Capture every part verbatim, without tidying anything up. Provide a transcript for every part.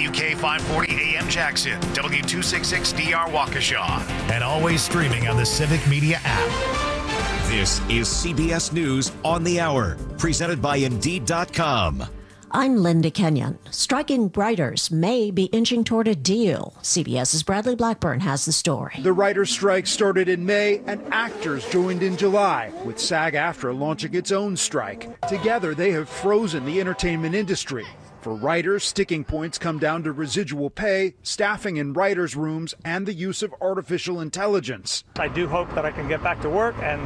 W K five forty A M Jackson, W two sixty-six D R Waukesha, and always streaming on the Civic Media app. This is C B S News on the Hour, presented by Indeed dot com. I'm Linda Kenyon. Striking writers may be inching toward a deal. CBS's Bradley Blackburn has the story. The writers' strike started in May and actors joined in July, with SAG-AFTRA launching its own strike. Together, they have frozen the entertainment industry. For writers, sticking points come down to residual pay, staffing in writers' rooms, and the use of artificial intelligence. I do hope that I can get back to work and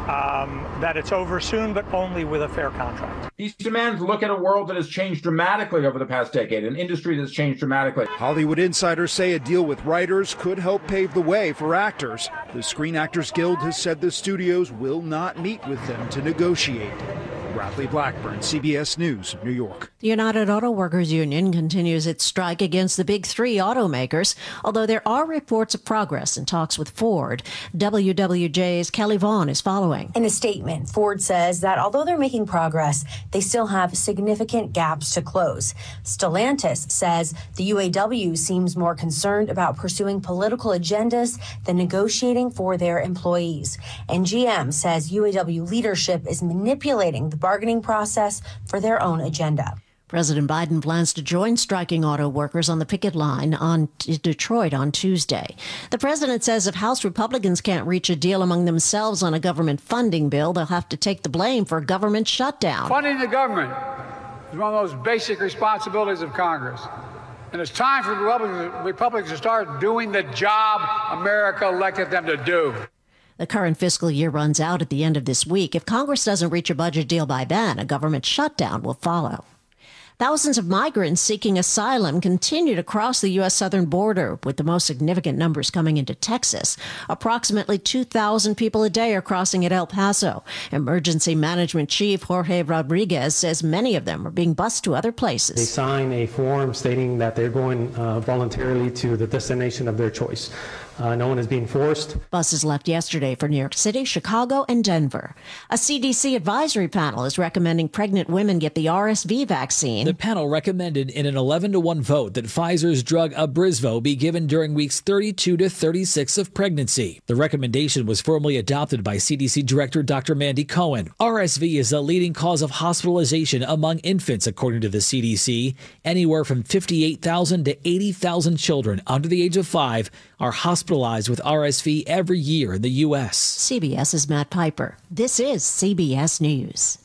um, that it's over soon, but only with a fair contract. These demands look at a world that has changed dramatically over the past decade, an industry that's changed dramatically. Hollywood insiders say a deal with writers could help pave the way for actors. The Screen Actors Guild has said the studios will not meet with them to negotiate. Bradley Blackburn, C B S News, New York. The United Auto Workers Union continues its strike against the big three automakers, although there are reports of progress in talks with Ford. W W J's Kelly Vaughn is following. In a statement, Ford says that although they're making progress, they still have significant gaps to close. Stellantis says the U A W seems more concerned about pursuing political agendas than negotiating for their employees. And G M says U A W leadership is manipulating the bargaining process for their own agenda. President Biden plans to join striking auto workers on the picket line on Detroit on Tuesday. The president says if House Republicans can't reach a deal among themselves on a government funding bill, they'll have to take the blame for a government shutdown. Funding the government is one of those basic responsibilities of Congress. And it's time for Republicans, Republicans to start doing the job America elected them to do. The current fiscal year runs out at the end of this week. If Congress doesn't reach a budget deal by then, a government shutdown will follow. Thousands of migrants seeking asylum continue to cross the U S southern border, with the most significant numbers coming into Texas. Approximately two thousand people a day are crossing at El Paso. Emergency Management Chief Jorge Rodriguez says many of them are being bused to other places. They sign a form stating that they're going uh, voluntarily to the destination of their choice. Uh, no one is being forced. Buses left yesterday for New York City, Chicago, and Denver. A C D C advisory panel is recommending pregnant women get the R S V vaccine. The panel recommended in an eleven to one vote that Pfizer's drug Abrysvo be given during weeks thirty-two to thirty-six of pregnancy. The recommendation was formally adopted by C D C Director Doctor Mandy Cohen. R S V is a leading cause of hospitalization among infants, according to the C D C. Anywhere from fifty-eight thousand to eighty thousand children under the age of five are hospitalized with R S V every year in the U S. CBS's Matt Piper. This is C B S News.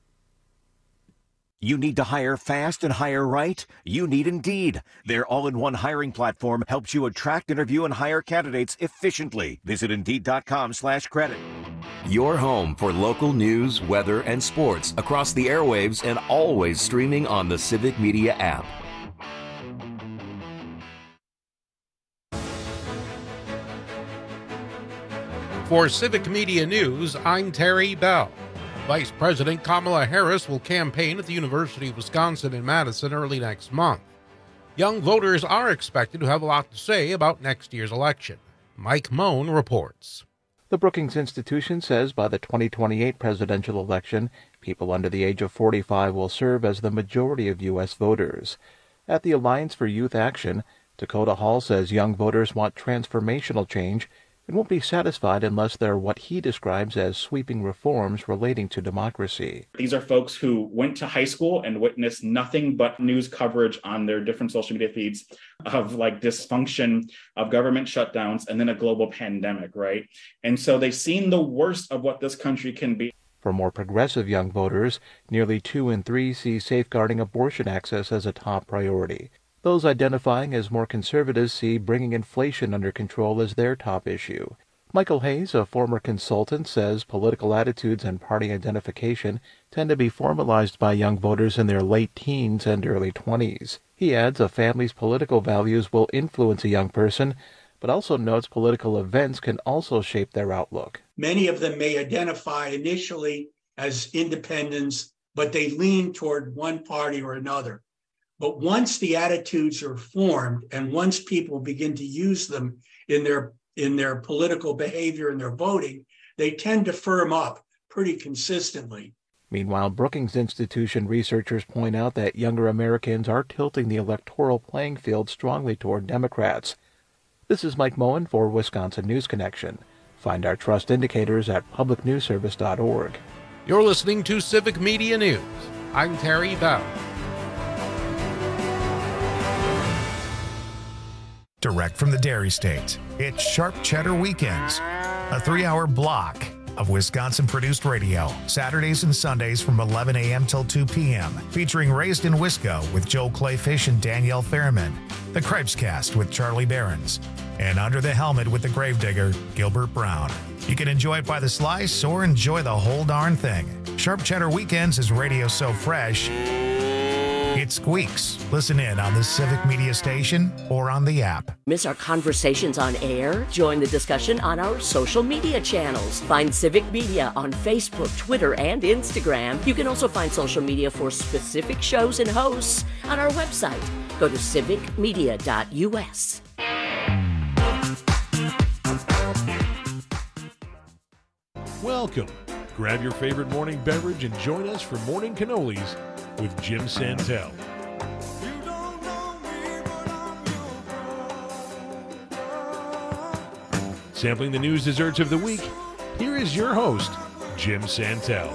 You need to hire fast and hire right? You need Indeed. Their all-in-one hiring platform helps you attract, interview, and hire candidates efficiently. Visit Indeed dot com slash credit. Your home for local news, weather, and sports across the airwaves and always streaming on the Civic Media app. For Civic Media News, I'm Terry Bell. Vice President Kamala Harris will campaign at the University of Wisconsin in Madison early next month. Young voters are expected to have a lot to say about next year's election. Mike Moan reports. The Brookings Institution says by the twenty twenty-eight presidential election, people under the age of forty-five will serve as the majority of U S voters. At the Alliance for Youth Action, Dakota Hall says young voters want transformational change and won't be satisfied unless there are what he describes as sweeping reforms relating to democracy. These are folks who went to high school and witnessed nothing but news coverage on their different social media feeds of like dysfunction, of government shutdowns, and then a global pandemic, right? And so they've seen the worst of what this country can be. For more progressive young voters, nearly two in three see safeguarding abortion access as a top priority. Those identifying as more conservatives see bringing inflation under control as their top issue. Michael Hayes, a former consultant, says political attitudes and party identification tend to be formalized by young voters in their late teens and early twenties. He adds a family's political values will influence a young person, but also notes political events can also shape their outlook. Many of them may identify initially as independents, but they lean toward one party or another. But once the attitudes are formed and once people begin to use them in their in their political behavior and their voting, they tend to firm up pretty consistently. Meanwhile, Brookings Institution researchers point out that younger Americans are tilting the electoral playing field strongly toward Democrats. This is Mike Moen for Wisconsin News Connection. Find our trust indicators at public news service dot org. You're listening to Civic Media News. I'm Terry Bell. Direct from the Dairy State, it's Sharp Cheddar Weekends, a three-hour block of Wisconsin-produced radio, Saturdays and Sundays from eleven a.m. till two p.m., featuring Raised in Wisco with Joel Clayfish and Danielle Fairman, The Cripescast with Charlie Behrens, and Under the Helmet with the Gravedigger, Gilbert Brown. You can enjoy it by the slice or enjoy the whole darn thing. Sharp Cheddar Weekends is radio so fresh, it squeaks. Listen in on the Civic Media Station or on the app. Miss our conversations on air? Join the discussion on our social media channels. Find Civic Media on Facebook, Twitter, and Instagram. You can also find social media for specific shows and hosts on our website. Go to civic media dot u s. Welcome. Grab your favorite morning beverage and join us for Morning Cannolis with Jim Santel. Sampling the news desserts of the week, here is your host, Jim Santel.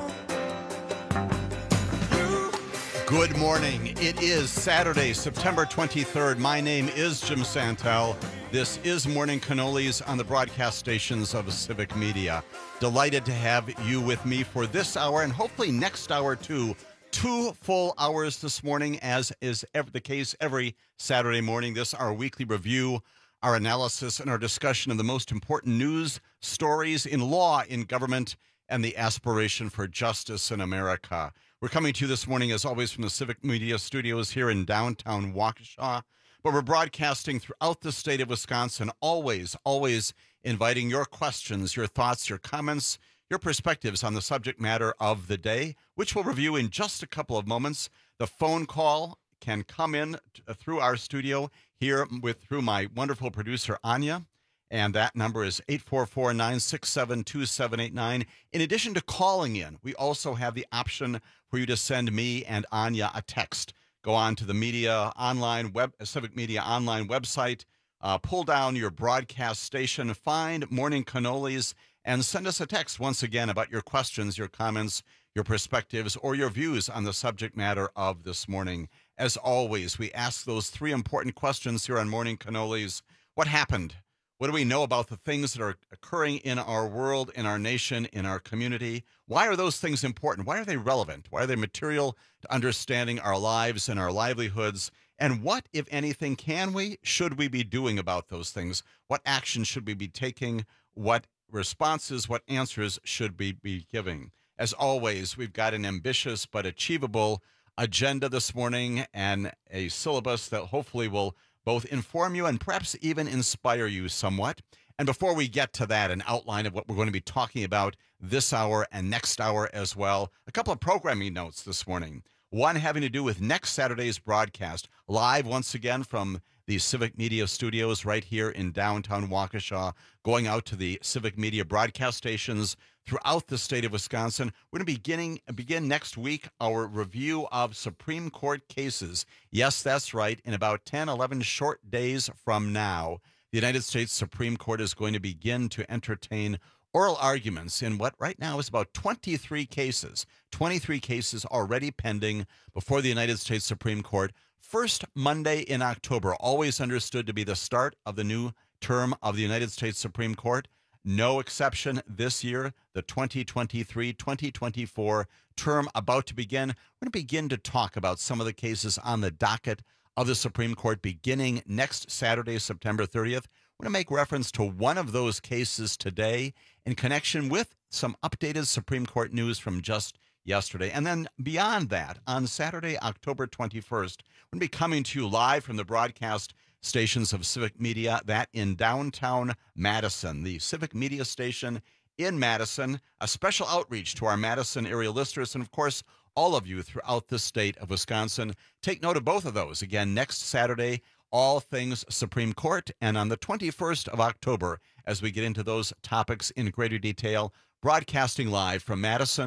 Good morning. It is Saturday, September twenty-third. My name is Jim Santel. This is Morning Cannolis on the broadcast stations of Civic Media. Delighted to have you with me for this hour and hopefully next hour too. Two full hours this morning, as is ever the case every Saturday morning. This our weekly review, our analysis, and our discussion of the most important news stories in law, in government, and the aspiration for justice in America. We're coming to you this morning, as always, from the Civic Media Studios here in downtown Waukesha, but we're broadcasting throughout the state of Wisconsin, always, always inviting your questions, your thoughts, your comments, your perspectives on the subject matter of the day, which we'll review in just a couple of moments. The phone call can come in through our studio here with through my wonderful producer, Anya, and that number is eight four four, nine six seven, two seven eight nine. In addition to calling in, we also have the option for you to send me and Anya a text. Go on to the media online web, Civic Media online website, uh, pull down your broadcast station, find Morning Cannolis, and send us a text once again about your questions, your comments, your perspectives, or your views on the subject matter of this morning. As always, we ask those three important questions here on Morning Cannolis. What happened? What do we know about the things that are occurring in our world, in our nation, in our community? Why are those things important? Why are they relevant? Why are they material to understanding our lives and our livelihoods? And what, if anything, can we, should we be doing about those things? What action should we be taking? What responses, what answers should we be giving? As always, we've got an ambitious but achievable agenda this morning and a syllabus that hopefully will both inform you and perhaps even inspire you somewhat. And before we get to that, an outline of what we're going to be talking about this hour and next hour as well, a couple of programming notes this morning. One having to do with next Saturday's broadcast, live once again from the Civic Media Studios right here in downtown Waukesha, going out to the Civic Media broadcast stations throughout the state of Wisconsin. We're going to be beginning, begin next week our review of Supreme Court cases. Yes, that's right. In about ten, eleven short days from now, the United States Supreme Court is going to begin to entertain oral arguments in what right now is about twenty-three cases. twenty-three cases already pending before the United States Supreme Court. First Monday in October, always understood to be the start of the new term of the United States Supreme Court. No exception this year, the twenty twenty-three twenty twenty-four term about to begin. We're going to begin to talk about some of the cases on the docket of the Supreme Court beginning next Saturday, September thirtieth. We're going to make reference to one of those cases today in connection with some updated Supreme Court news from just yesterday. And then beyond that, on Saturday, October twenty-first, we're going to be coming to you live from the broadcast stations of Civic Media, that in downtown Madison, the Civic Media station in Madison, a special outreach to our Madison area listeners, and of course, all of you throughout the state of Wisconsin. Take note of both of those. Again, next Saturday, all things Supreme Court, and on the twenty-first of October, as we get into those topics in greater detail, broadcasting live from Madison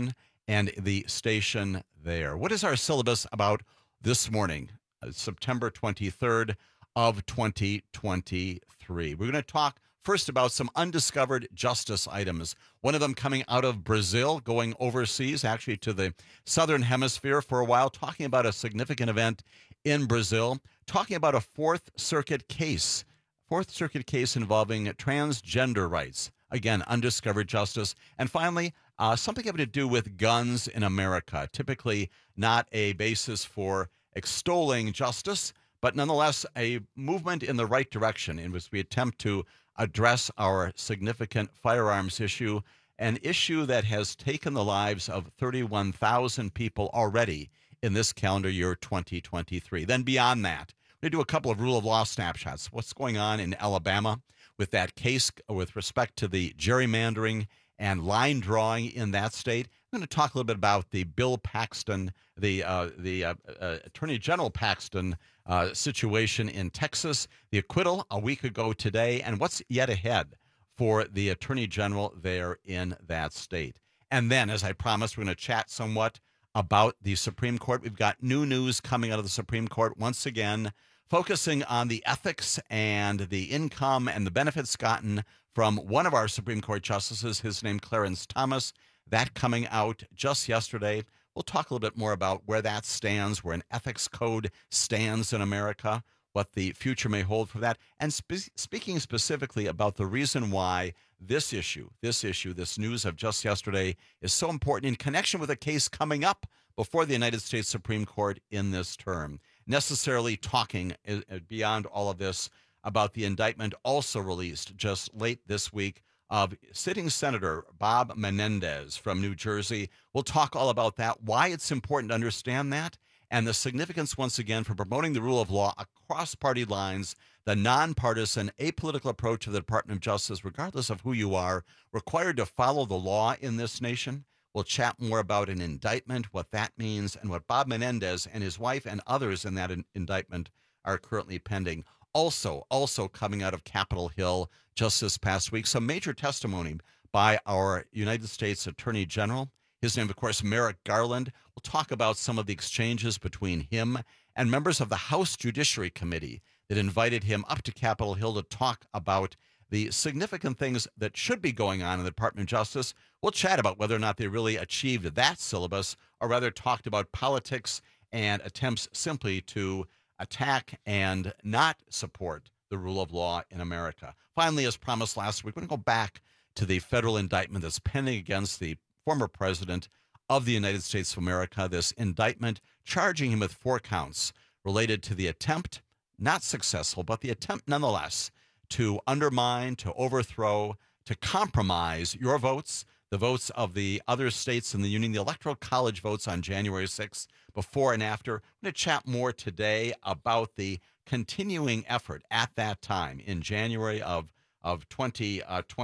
and the station there. What is our syllabus about this morning, uh, September twenty-third of twenty twenty-three? We're going to talk first about some undiscovered justice items. One of them coming out of Brazil, going overseas, actually to the southern hemisphere for a while, talking about a significant event in Brazil, talking about a Fourth Circuit case, Fourth Circuit case involving transgender rights. Again, undiscovered justice. And finally, uh, something having to do with guns in America. Typically not a basis for extolling justice, but nonetheless a movement in the right direction in which we attempt to address our significant firearms issue, an issue that has taken the lives of thirty-one thousand people already in this calendar year twenty twenty-three. Then beyond that, we're going to do a couple of rule of law snapshots. What's going on in Alabama with that case with respect to the gerrymandering and line drawing in that state. I'm going to talk a little bit about the Bill Paxton, the uh, the uh, uh, Attorney General Paxton uh, situation in Texas, the acquittal a week ago today, and what's yet ahead for the Attorney General there in that state. And then, as I promised, we're going to chat somewhat about the Supreme Court. We've got new news coming out of the Supreme Court once again, focusing on the ethics and the income and the benefits gotten from one of our Supreme Court justices, his name Clarence Thomas. That coming out just yesterday. We'll talk a little bit more about where that stands, where an ethics code stands in America, what the future may hold for that, and spe- speaking specifically about the reason why this issue, this issue, this news of just yesterday is so important in connection with a case coming up before the United States Supreme Court in this term. Necessarily talking uh, beyond all of this about the indictment also released just late this week of sitting Senator Bob Menendez from New Jersey. We'll talk all about that, why it's important to understand that, and the significance, once again, for promoting the rule of law across party lines, the nonpartisan, apolitical approach of the Department of Justice, regardless of who you are, required to follow the law in this nation. We'll chat more about an indictment, what that means, and what Bob Menendez and his wife and others in that in- indictment are currently pending. Also, also coming out of Capitol Hill just this past week, some major testimony by our United States Attorney General. His name, of course, Merrick Garland. We'll talk about some of the exchanges between him and members of the House Judiciary Committee that invited him up to Capitol Hill to talk about the significant things that should be going on in the Department of Justice. We'll chat about whether or not they really achieved that syllabus, or rather talked about politics and attempts simply to attack and not support the rule of law in America. Finally, as promised last week, we're going to go back to the federal indictment that's pending against the former president of the United States of America, this indictment charging him with four counts related to the attempt, not successful, but the attempt nonetheless, to undermine, to overthrow, to compromise your votes, the votes of the other states in the Union, the Electoral College votes on January sixth, before and after. I'm going to chat more today about the continuing effort at that time in January of, of twenty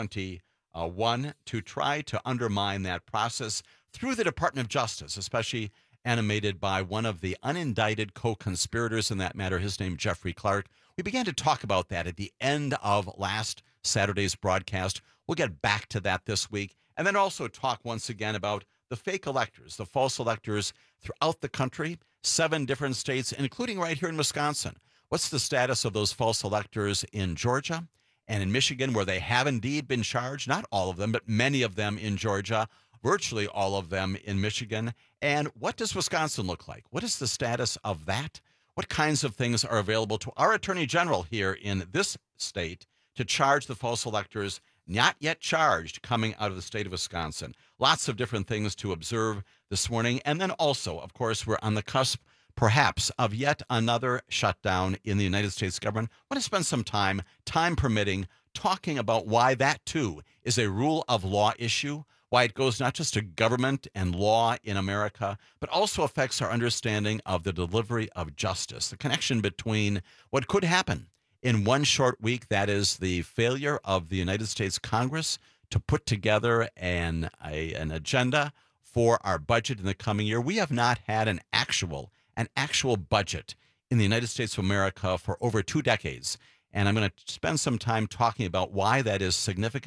twenty-one to try to undermine that process through the Department of Justice, especially animated by one of the unindicted co-conspirators in that matter, his name Jeffrey Clark. We began to talk about that at the end of last Saturday's broadcast. We'll get back to that this week, and then also talk once again about the fake electors, the false electors throughout the country, seven different states, including right here in Wisconsin. What's the status of those false electors in Georgia and in Michigan, where they have indeed been charged? Not all of them, but many of them in Georgia, virtually all of them in Michigan. And what does Wisconsin look like? What is the status of that? What kinds of things are available to our Attorney General here in this state to charge the false electors not yet charged coming out of the state of Wisconsin? Lots of different things to observe this morning. And then also, of course, we're on the cusp, perhaps, of yet another shutdown in the United States government. I want to spend some time, time permitting, talking about why that, too, is a rule of law issue, why it goes not just to government and law in America, but also affects our understanding of the delivery of justice, the connection between what could happen in one short week, that is the failure of the United States Congress to put together an, a, an agenda for our budget in the coming year. We have not had an actual, an actual budget in the United States of America for over two decades. And I'm going to spend some time talking about why that is significant,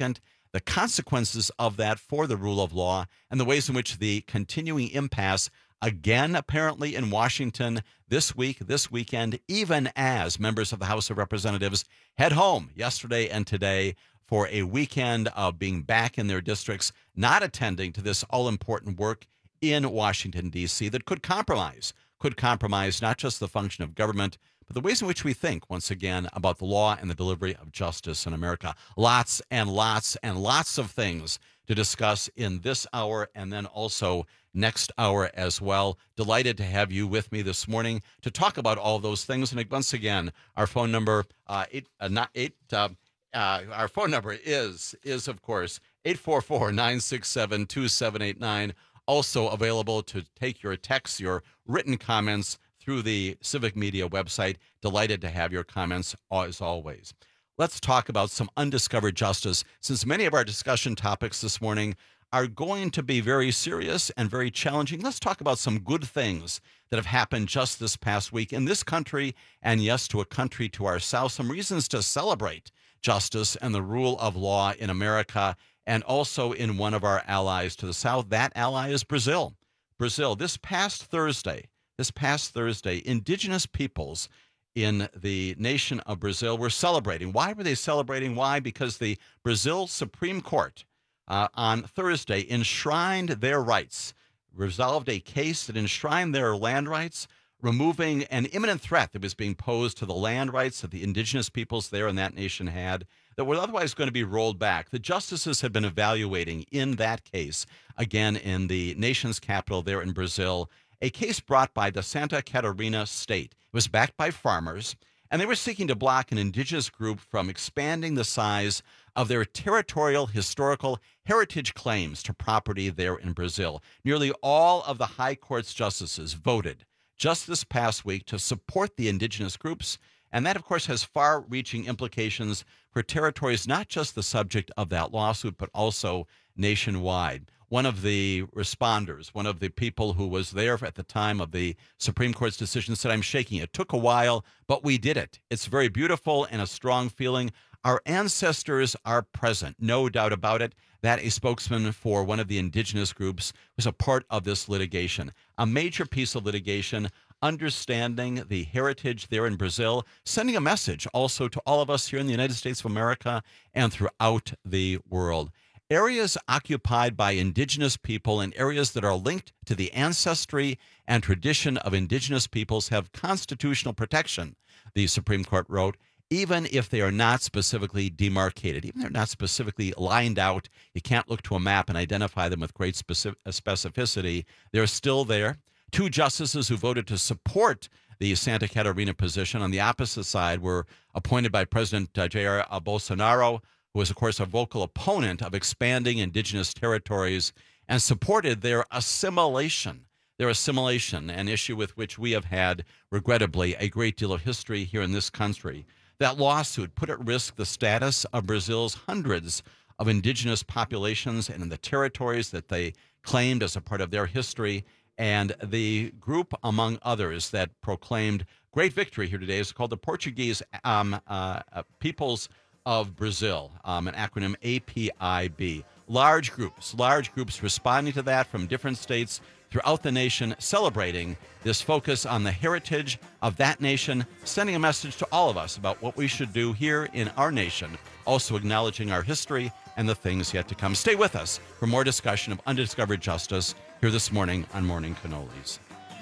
the consequences of that for the rule of law, and the ways in which the continuing impasse, again apparently in Washington this week, this weekend, even as members of the House of Representatives head home yesterday and today for a weekend of being back in their districts, not attending to this all-important work in Washington, D C that could compromise, could compromise not just the function of government, but the ways in which we think, once again, about the law and the delivery of justice in America. Lots and lots and lots of things to discuss in this hour and then also next hour as well. Delighted to have you with me this morning to talk about all those things. And once again, our phone number, uh, eight, uh, not eight, uh, uh, our phone number is, is of course, eight four four, nine six seven, two seven eight nine. Also available to take your texts, your written comments through the Civic Media website. Delighted to have your comments as always. Let's talk about some undiscovered justice, since many of our discussion topics this morning are going to be very serious and very challenging. Let's talk about some good things that have happened just this past week in this country, and yes, to a country to our south. Some reasons to celebrate justice and the rule of law in America, and also in one of our allies to the south. That ally is Brazil. Brazil, this past Thursday, this past Thursday, indigenous peoples in the nation of Brazil were celebrating. Why were they celebrating? Why? Because the Brazil Supreme Court uh, on Thursday enshrined their rights, resolved a case that enshrined their land rights, removing an imminent threat that was being posed to the land rights that the indigenous peoples there in that nation had, that were otherwise going to be rolled back. The justices had been evaluating in that case, again in the nation's capital there in Brazil, a case brought by the Santa Catarina state. It was backed by farmers, and they were seeking to block an indigenous group from expanding the size of their territorial historical heritage claims to property there in Brazil. Nearly all of the high court's justices voted just this past week to support the indigenous groups, and that, of course, has far-reaching implications for territories not just the subject of that lawsuit, but also nationwide. One of the responders, one of the people who was there at the time of the Supreme Court's decision said, "I'm shaking. It took a while, but we did it. It's very beautiful and a strong feeling. Our ancestors are present, no doubt about it." That a spokesman for one of the indigenous groups was a part of this litigation. A major piece of litigation, understanding the heritage there in Brazil, sending a message also to all of us here in the United States of America and throughout the world. Areas occupied by indigenous people and areas that are linked to the ancestry and tradition of indigenous peoples have constitutional protection, the Supreme Court wrote, even if they are not specifically demarcated, even if they're not specifically lined out. You can't look to a map and identify them with great specific, specificity. They're still there. Two justices who voted to support the Santa Catarina position on the opposite side were appointed by President uh, Jair Bolsonaro, who was, of course, a vocal opponent of expanding indigenous territories and supported their assimilation, their assimilation, an issue with which we have had, regrettably, a great deal of history here in this country. That lawsuit put at risk the status of Brazil's hundreds of indigenous populations and in the territories that they claimed as a part of their history. And the group, among others, that proclaimed great victory here today is called the Portuguese um, uh, Peoples of Brazil, um, an acronym A P I B. Large groups, large groups responding to that from different states throughout the nation, celebrating this focus on the heritage of that nation, sending a message to all of us about what we should do here in our nation, also acknowledging our history and the things yet to come. Stay with us for more discussion of undiscovered justice here this morning on Morning Cannolis.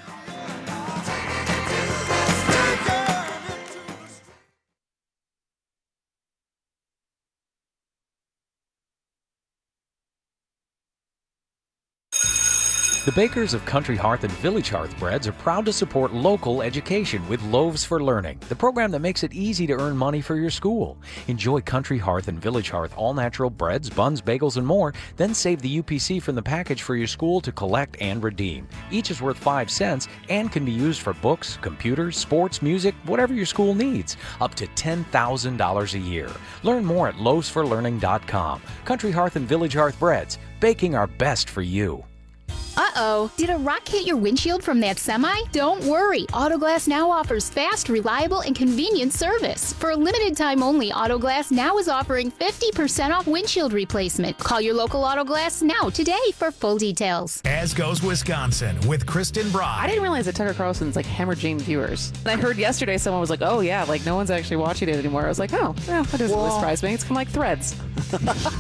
The bakers of Country Hearth and Village Hearth Breads are proud to support local education with Loaves for Learning, the program that makes it easy to earn money for your school. Enjoy Country Hearth and Village Hearth all-natural breads, buns, bagels, and more, then save the U P C from the package for your school to collect and redeem. Each is worth five cents and can be used for books, computers, sports, music, whatever your school needs, up to ten thousand dollars a year. Learn more at loaves for learning dot com. Country Hearth and Village Hearth Breads, baking our best for you. Uh Uh-oh. Did a rock hit your windshield from that semi? Don't worry. Autoglass Now offers fast, reliable, and convenient service. For a limited time only, Autoglass Now is offering fifty percent off windshield replacement. Call your local Autoglass Now today for full details. As Goes Wisconsin with Kristen Bry. I didn't realize that Tucker Carlson's like hemorrhaging viewers. And I heard yesterday someone was like, oh yeah, like no one's actually watching it anymore. I was like, oh, yeah, that doesn't really surprise me. It's kind of like Threads. it,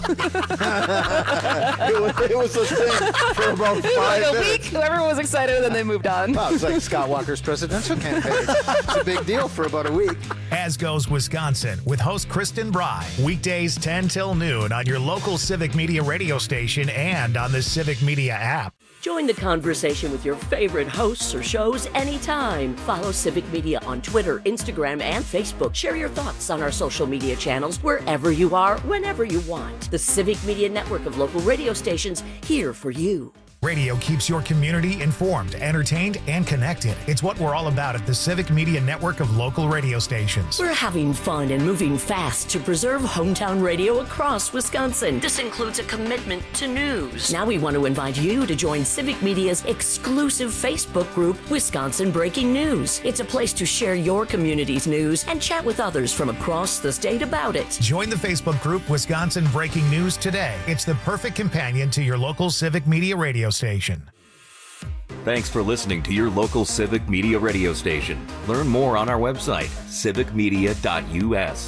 was, it was a thing for about five like a minutes. week, everyone was excited, and then they moved on. Wow, it's like Scott Walker's presidential campaign. It's a big deal for about a week. As Goes Wisconsin with host Kristen Bry. Weekdays ten till noon on your local Civic Media radio station and on the Civic Media app. Join the conversation with your favorite hosts or shows anytime. Follow Civic Media on Twitter, Instagram, and Facebook. Share your thoughts on our social media channels wherever you are, whenever you want. The Civic Media network of local radio stations here for you. Radio keeps your community informed, entertained, and connected. It's what we're all about at the Civic Media network of local radio stations. We're having fun and moving fast to preserve hometown radio across Wisconsin. This includes a commitment to news. Now we want to invite you to join Civic Media's exclusive Facebook group, Wisconsin Breaking News. It's a place to share your community's news and chat with others from across the state about it. Join the Facebook group Wisconsin Breaking News today. It's the perfect companion to your local Civic Media radio station. Thanks for listening to your local Civic Media radio station. Learn more on our website, civic media dot u s.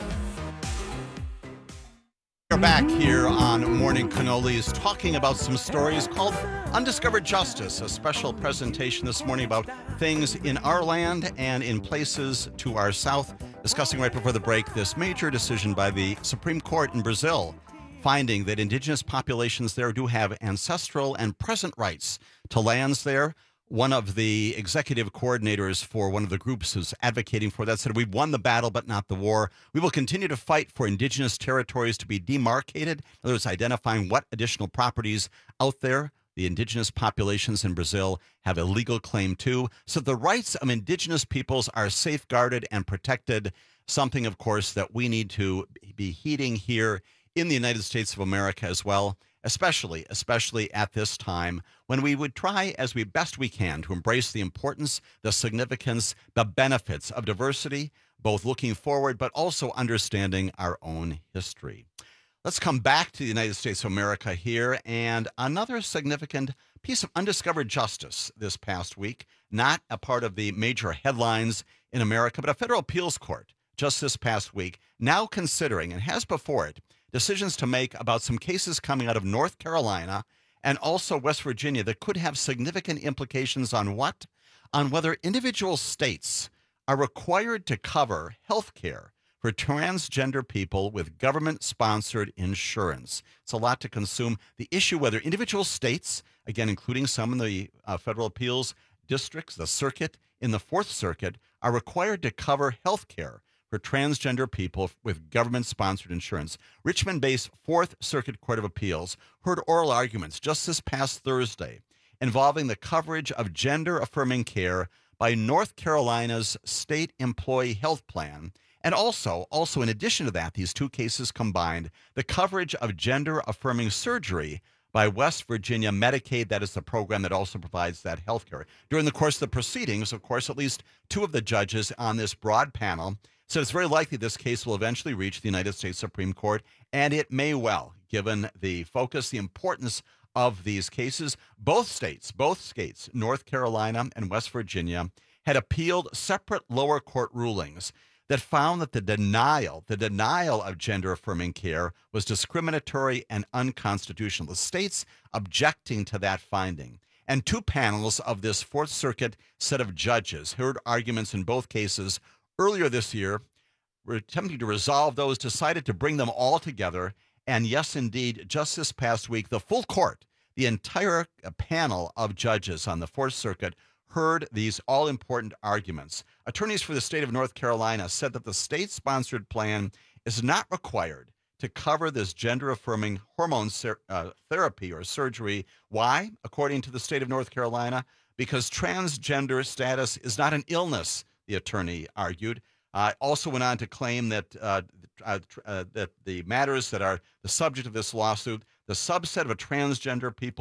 We're back here on Morning Cannolis talking about some stories called Undiscovered Justice, a special presentation this morning about things in our land and in places to our south. Discussing right before the break this major decision by the Supreme Court in Brazil, finding that indigenous populations there do have ancestral and present rights to lands there. One of the executive coordinators for one of the groups who's advocating for that said, we've won the battle, but not the war. We will continue to fight for indigenous territories to be demarcated. In other words, identifying what additional properties out there the indigenous populations in Brazil have a legal claim to, so the rights of indigenous peoples are safeguarded and protected, something, of course, that we need to be heeding here in the United States of America as well, especially, especially at this time when we would try as we best we can to embrace the importance, the significance, the benefits of diversity, both looking forward but also understanding our own history. Let's come back to the United States of America here, and another significant piece of undiscovered justice this past week, not a part of the major headlines in America, but a federal appeals court just this past week now considering, and has before it, decisions to make about some cases coming out of North Carolina and also West Virginia that could have significant implications on what? On whether individual states are required to cover health care for transgender people with government-sponsored insurance. It's a lot to consume. The issue whether individual states, again, including some in the uh, federal appeals districts, the circuit, in the Fourth Circuit, are required to cover health care for transgender people with government-sponsored insurance. Richmond-based Fourth Circuit Court of Appeals heard oral arguments just this past Thursday involving the coverage of gender-affirming care by North Carolina's State Employee Health Plan, and also, also in addition to that, these two cases combined, the coverage of gender-affirming surgery by West Virginia Medicaid. That is the program that also provides that health care. During the course of the proceedings, of course, at least two of the judges on this broad panel said it's very likely this case will eventually reach the United States Supreme Court, and it may well, given the focus, the importance of these cases. Both states, both states, North Carolina and West Virginia, had appealed separate lower court rulings that found that the denial, the denial of gender-affirming care was discriminatory and unconstitutional. The states objecting to that finding. And two panels of this Fourth Circuit set of judges heard arguments in both cases earlier this year, were attempting to resolve those, decided to bring them all together. And yes, indeed, just this past week, the full court, the entire panel of judges on the Fourth Circuit heard these all-important arguments. Attorneys for the state of North Carolina said that the state-sponsored plan is not required to cover this gender-affirming hormone ser- uh, therapy or surgery. Why? According to the state of North Carolina, because transgender status is not an illness, the attorney argued. Uh, also went on to claim that uh, uh, uh, that the matters that are the subject of this lawsuit, the subset of transgender people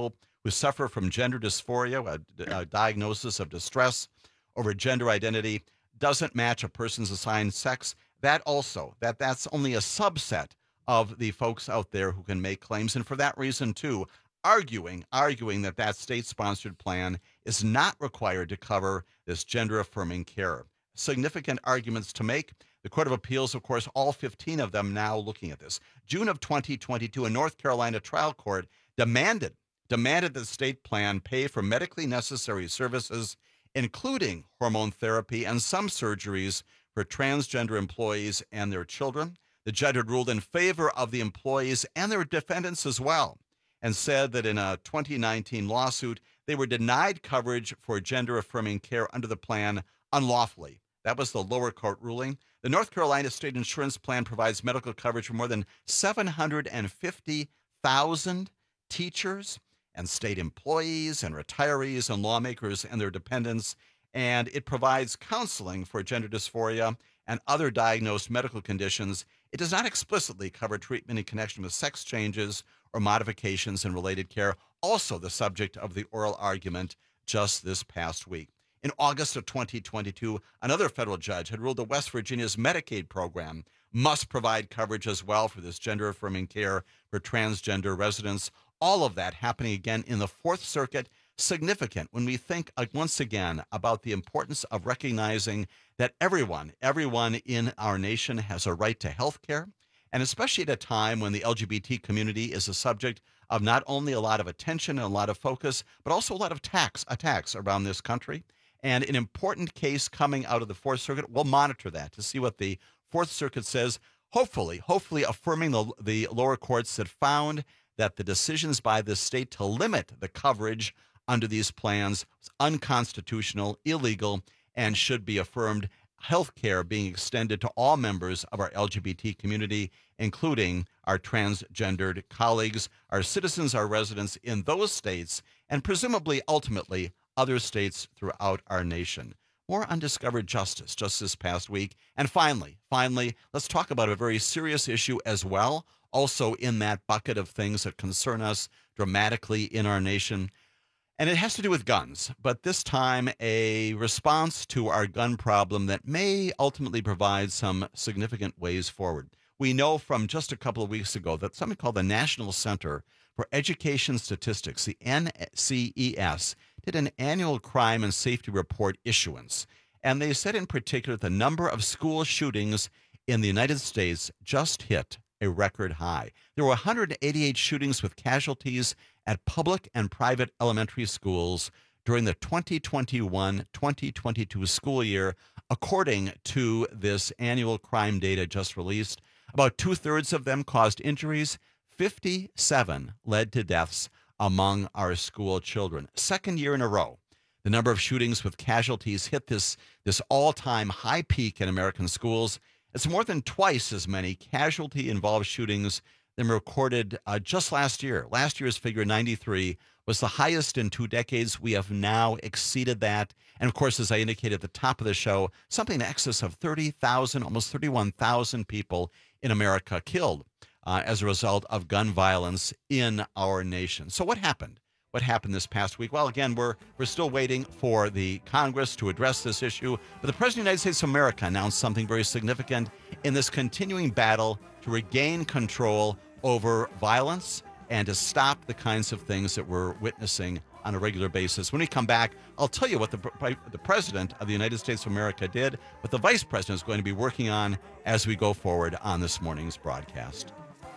who suffer from gender dysphoria, a, a diagnosis of distress over gender identity, doesn't match a person's assigned sex. That also, that that's only a subset of the folks out there who can make claims. And for that reason, too, arguing, arguing that that state-sponsored plan is not required to cover this gender-affirming care. Significant arguments to make. The Court of Appeals, of course, all fifteen of them now looking at this. June of twenty twenty-two, a North Carolina trial court demanded, demanded that the state plan pay for medically necessary services, including hormone therapy and some surgeries for transgender employees and their children. The judge had ruled in favor of the employees and their defendants as well, and said that in a twenty nineteen lawsuit, they were denied coverage for gender-affirming care under the plan unlawfully. That was the lower court ruling. The North Carolina State Insurance Plan provides medical coverage for more than seven hundred fifty thousand teachers and state employees and retirees and lawmakers and their dependents, and it provides counseling for gender dysphoria and other diagnosed medical conditions. It does not explicitly cover treatment in connection with sex changes or modifications in related care, also the subject of the oral argument just this past week. In August of twenty twenty-two, another federal judge had ruled that West Virginia's Medicaid program must provide coverage as well for this gender-affirming care for transgender residents. All of that happening again in the Fourth Circuit. Significant when we think uh, once again about the importance of recognizing that everyone, everyone in our nation has a right to health care, and especially at a time when the L G B T community is a subject of not only a lot of attention and a lot of focus, but also a lot of tax attacks around this country. And an important case coming out of the Fourth Circuit, we'll monitor that to see what the Fourth Circuit says, hopefully, hopefully affirming the, the lower courts that found that the decisions by the state to limit the coverage under these plans was unconstitutional, illegal, and should be affirmed. Health care being extended to all members of our L G B T community, including our transgendered colleagues, our citizens, our residents in those states, and presumably, ultimately, other states throughout our nation. More undiscovered justice just this past week. And finally, finally, let's talk about a very serious issue as well, also in that bucket of things that concern us dramatically in our nation. And it has to do with guns, but this time a response to our gun problem that may ultimately provide some significant ways forward. We know from just a couple of weeks ago that something called the National Center for Education Statistics, the N C E S, did an annual crime and safety report issuance. And they said in particular the number of school shootings in the United States just hit a record high. There were one hundred eighty-eight shootings with casualties at public and private elementary schools during the twenty twenty-one twenty twenty-two school year, according to this annual crime data just released. About two-thirds of them caused injuries. fifty-seven led to deaths among our school children. Second year in a row, the number of shootings with casualties hit this, this all-time high peak in American schools. It's more than twice as many casualty-involved shootings than recorded uh, just last year. Last year's figure, ninety-three, was the highest in two decades. We have now exceeded that. And of course, as I indicated at the top of the show, something in excess of thirty thousand, almost thirty-one thousand people in America killed uh, as a result of gun violence in our nation. So what happened? What happened this past week? Well, again, we're we're still waiting for the Congress to address this issue. But the President of the United States of America announced something very significant in this continuing battle to regain control over violence and to stop the kinds of things that we're witnessing on a regular basis. When we come back, I'll tell you what the, the President of the United States of America did, what the Vice President is going to be working on as we go forward on this morning's broadcast.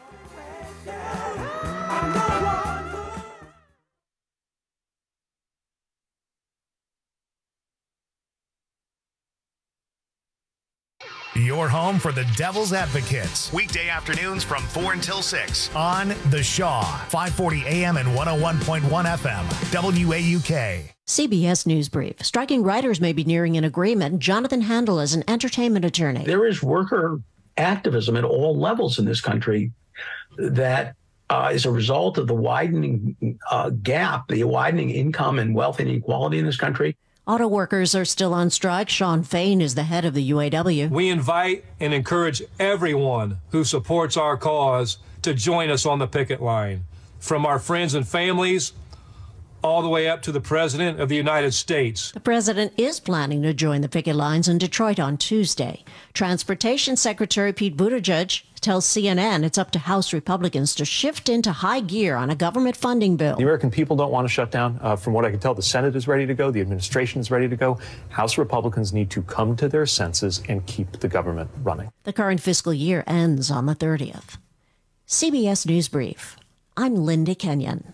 Your home for the Devil's Advocates. Weekday afternoons from four until six on The Shaw, five forty A M and one oh one point one F M, W A U K. C B S News Brief. Striking writers may be nearing an agreement. Jonathan Handel is an entertainment attorney. There is worker activism at all levels in this country that uh, is a result of the widening uh, gap, the widening income and wealth inequality in this country. Auto workers are still on strike. Sean Fain is the head of the U A W. We invite and encourage everyone who supports our cause to join us on the picket line. From our friends and families all the way up to the President of the United States. The president is planning to join the picket lines in Detroit on Tuesday. Transportation Secretary Pete Buttigieg tells C N N it's up to House Republicans to shift into high gear on a government funding bill. The American people don't want to shut down. Uh, from what I can tell, the Senate is ready to go. The administration is ready to go. House Republicans need to come to their senses and keep the government running. The current fiscal year ends on the thirtieth. C B S News Brief. I'm Linda Kenyon.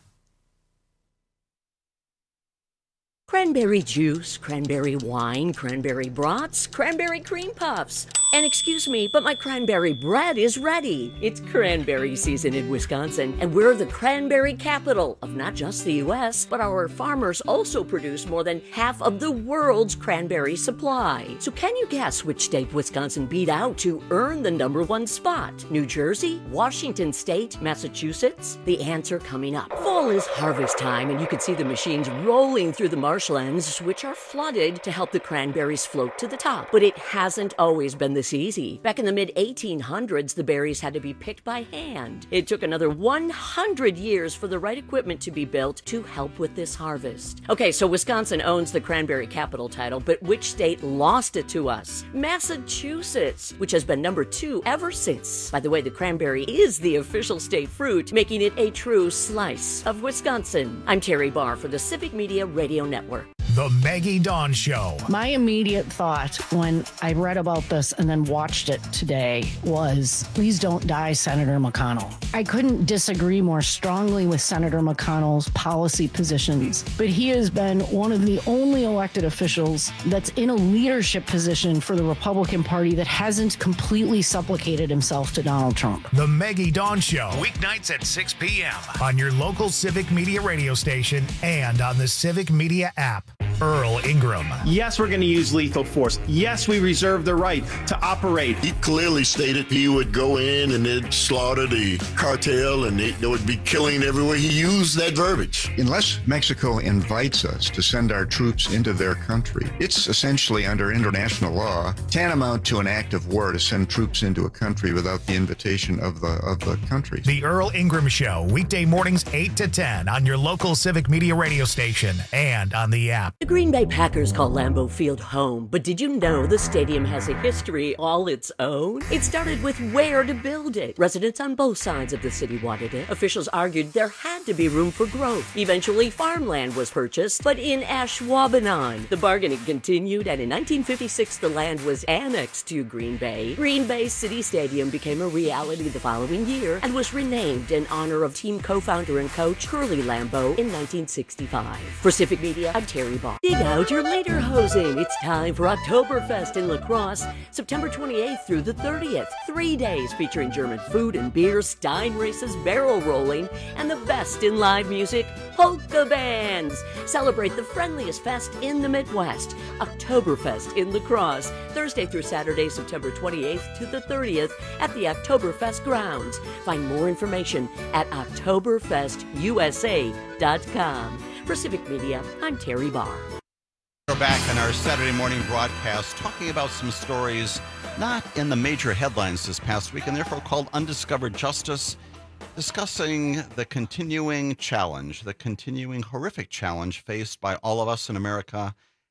Cranberry juice, cranberry wine, cranberry brats, cranberry cream puffs. And excuse me, but my cranberry bread is ready. It's cranberry season in Wisconsin, and we're the cranberry capital of not just the U S, but our farmers also produce more than half of the world's cranberry supply. So can you guess which state Wisconsin beat out to earn the number one spot? New Jersey, Washington State, Massachusetts? The answer coming up. Fall is harvest time, and you can see the machines rolling through the marshlands, which are flooded to help the cranberries float to the top. But it hasn't always been this easy. Back in the mid eighteen hundreds, the berries had to be picked by hand. It took another one hundred years for the right equipment to be built to help with this harvest. Okay, so Wisconsin owns the cranberry capital title, but which state lost it to us? Massachusetts, which has been number two ever since. By the way, the cranberry is the official state fruit, making it a true slice of Wisconsin. I'm Terry Barr for the Civic Media Radio Network. The Maggie Dawn Show. My immediate thought when I read about this and then watched it today was, please don't die, Senator McConnell. I couldn't disagree more strongly with Senator McConnell's policy positions, but he has been one of the only elected officials that's in a leadership position for the Republican Party that hasn't completely supplicated himself to Donald Trump. The Maggie Dawn Show, weeknights at six p.m. on your local Civic Media radio station and on the Civic Media app. Earl Ingram. Yes, we're going to use lethal force. Yes, we reserve the right to operate. He clearly stated he would go in and they'd slaughter the cartel and they, they would be killing everywhere. He used that verbiage. Unless Mexico invites us to send our troops into their country, it's essentially under international law tantamount to an act of war to send troops into a country without the invitation of the of the country. The Earl Ingram Show, weekday mornings eight to ten on your local Civic Media radio station and on the app. The Green Bay Packers call Lambeau Field home, but did you know the stadium has a history all its own? It started with where to build it. Residents on both sides of the city wanted it. Officials argued there had to be room for growth. Eventually, farmland was purchased, but in Ashwaubenon, the bargaining continued, and in nineteen fifty-six, the land was annexed to Green Bay. Green Bay City Stadium became a reality the following year and was renamed in honor of team co-founder and coach Curly Lambeau in nineteen sixty-five. For Civic Media, I'm Terry Barr. Dig out your lederhosen. It's time for Oktoberfest in La Crosse, September twenty-eighth through the thirtieth. Three days featuring German food and beer, Stein races, barrel rolling, and the best in live music, polka bands. Celebrate the friendliest fest in the Midwest, Oktoberfest in La Crosse, Thursday through Saturday, September twenty-eighth to the thirtieth at the Oktoberfest grounds. Find more information at oktoberfest u s a dot com. For Civic Media, I'm Terry Barr. We're back on our Saturday morning broadcast talking about some stories not in the major headlines this past week and therefore called Undiscovered Justice, discussing the continuing challenge, the continuing horrific challenge faced by all of us in America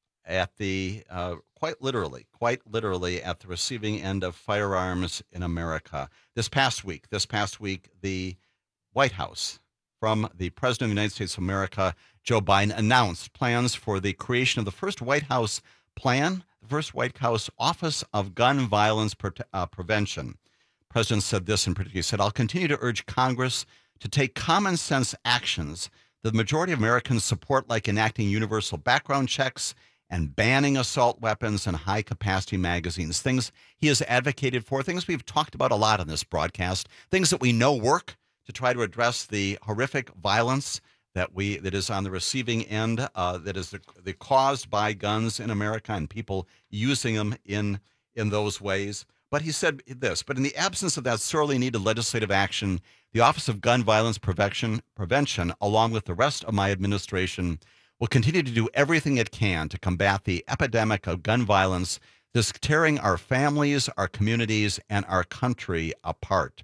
at the, uh, quite literally, quite literally at the receiving end of firearms in America. This past week, this past week, the White House from the President of the United States of America, Joe Biden, announced plans for the creation of the first White House plan, the first White House Office of Gun Violence Pre- uh, Prevention. The President said this in particular. He said, "I'll continue to urge Congress to take common sense actions that the majority of Americans support, like enacting universal background checks and banning assault weapons and high-capacity magazines," things he has advocated for, things we've talked about a lot on this broadcast, things that we know work to try to address the horrific violence that we that is on the receiving end, uh, that is the, the caused by guns in America and people using them in in those ways. But he said this, but in the absence of that sorely needed legislative action, the Office of Gun Violence Prevention, Prevention, along with the rest of my administration, will continue to do everything it can to combat the epidemic of gun violence that's tearing our families, our communities, and our country apart.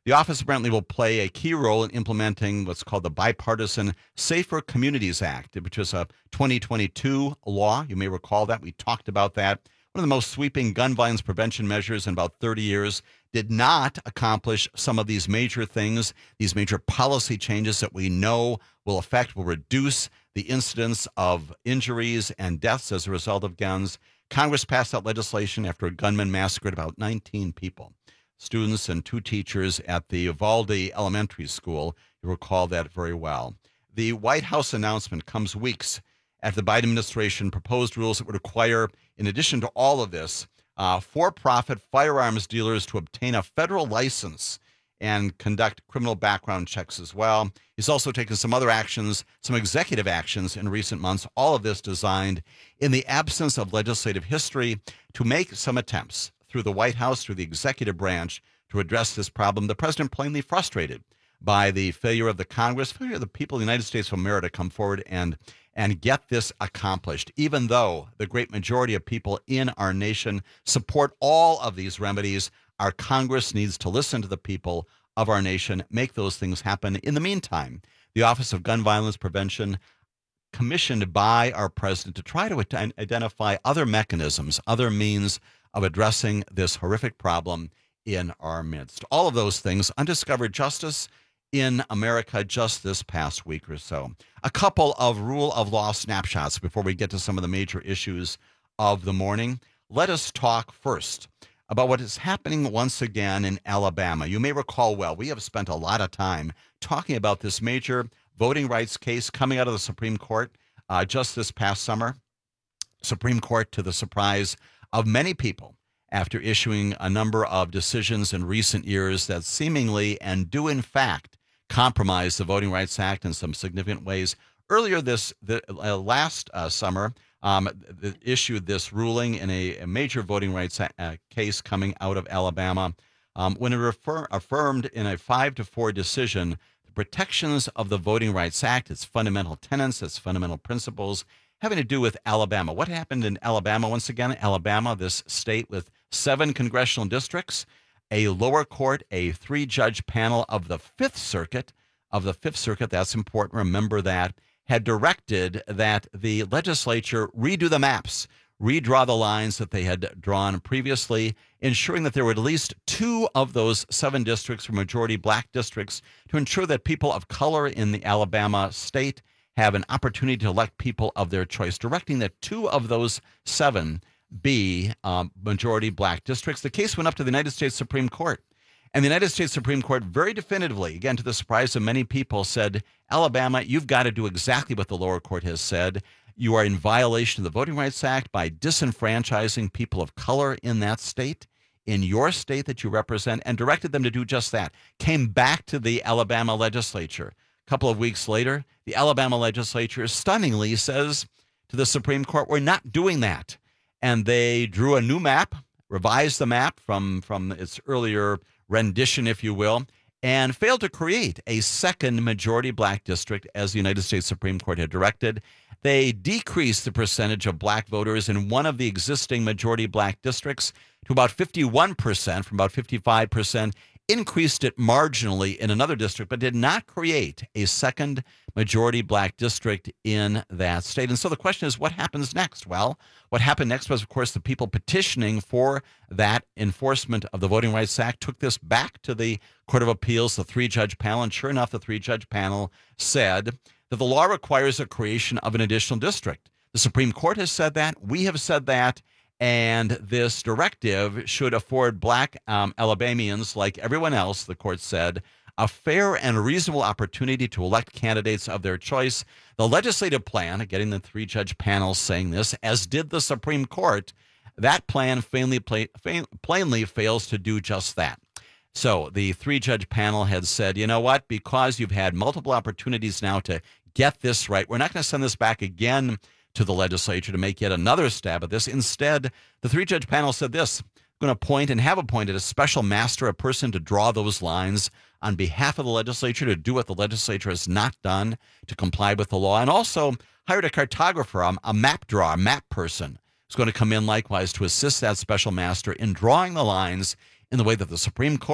The office apparently will play a key role in implementing what's called the Bipartisan Safer Communities Act, which is a twenty twenty-two law. You may recall that. We talked about that. One of the most sweeping gun violence prevention measures in about thirty years, did not accomplish some of these major things, these major policy changes that we know will affect, will reduce the incidence of injuries and deaths as a result of guns. Congress passed that legislation after a gunman massacred about nineteen people. Students and two teachers at the Uvalde Elementary School. You recall that very well. The White House announcement comes weeks after the Biden administration proposed rules that would require, in addition to all of this, uh, for-profit firearms dealers to obtain a federal license and conduct criminal background checks as well. He's also taken some other actions, some executive actions in recent months, all of this designed in the absence of legislative history to make some attempts through the White House, through the executive branch, to address this problem. The president plainly frustrated by the failure of the Congress, failure of the people of the United States of America to come forward and, and get this accomplished, even though the great majority of people in our nation support all of these remedies. Our Congress needs to listen to the people of our nation, make those things happen. In the meantime, the Office of Gun Violence Prevention, commissioned by our president to try to identify other mechanisms, other means of addressing this horrific problem in our midst. All of those things, undiscovered justice in America just this past week or so. A couple of rule of law snapshots before we get to some of the major issues of the morning. Let us talk first about what is happening once again in Alabama. You may recall well, we have spent a lot of time talking about this major voting rights case coming out of the Supreme Court uh, just this past summer. Supreme Court, to the surprise of many people, after issuing a number of decisions in recent years that seemingly and do in fact compromise the Voting Rights Act in some significant ways. Earlier this the, uh, last uh, summer, um, the, issued this ruling in a, a major voting rights uh, case coming out of Alabama, um, when it refer, affirmed in a five to four decision the protections of the Voting Rights Act, its fundamental tenets, its fundamental principles, having to do with Alabama. What happened in Alabama? Once again, Alabama, this state with seven congressional districts, a lower court, a three-judge panel of the Fifth Circuit, of the Fifth Circuit, that's important, remember that, had directed that the legislature redo the maps, redraw the lines that they had drawn previously, ensuring that there were at least two of those seven districts were majority black districts to ensure that people of color in the Alabama state have an opportunity to elect people of their choice, directing that two of those seven be um, majority black districts. The case went up to the United States Supreme Court. And the United States Supreme Court very definitively, again, to the surprise of many people, said, Alabama, you've got to do exactly what the lower court has said. You are in violation of the Voting Rights Act by disenfranchising people of color in that state, in your state that you represent, and directed them to do just that. Came back to the Alabama legislature. A couple of weeks later, the Alabama legislature stunningly says to the Supreme Court, we're not doing that. And they drew a new map, revised the map from, from its earlier rendition, if you will, and failed to create a second majority black district as the United States Supreme Court had directed. They decreased the percentage of black voters in one of the existing majority black districts to about fifty-one percent from about fifty-five percent, increased it marginally in another district, but did not create a second majority black district in that state. And so the question is, what happens next? Well, what happened next was, of course, the people petitioning for that enforcement of the Voting Rights Act took this back to the Court of Appeals, the three-judge panel, and sure enough, the three-judge panel said that the law requires the creation of an additional district. The Supreme Court has said that. We have said that. And this directive should afford black um, Alabamians, like everyone else, the court said, a fair and reasonable opportunity to elect candidates of their choice. The legislative plan, getting the three-judge panel saying this, as did the Supreme Court, that plan plainly, plainly fails to do just that. So the three-judge panel had said, you know what, because you've had multiple opportunities now to get this right, we're not going to send this back again to the legislature to make yet another stab at this. Instead, the three-judge panel said this, I'm going to appoint and have appointed a special master, a person to draw those lines on behalf of the legislature, to do what the legislature has not done to comply with the law, and also hired a cartographer, um, a map drawer, a map person, who's going to come in likewise to assist that special master in drawing the lines in the way that the Supreme Court,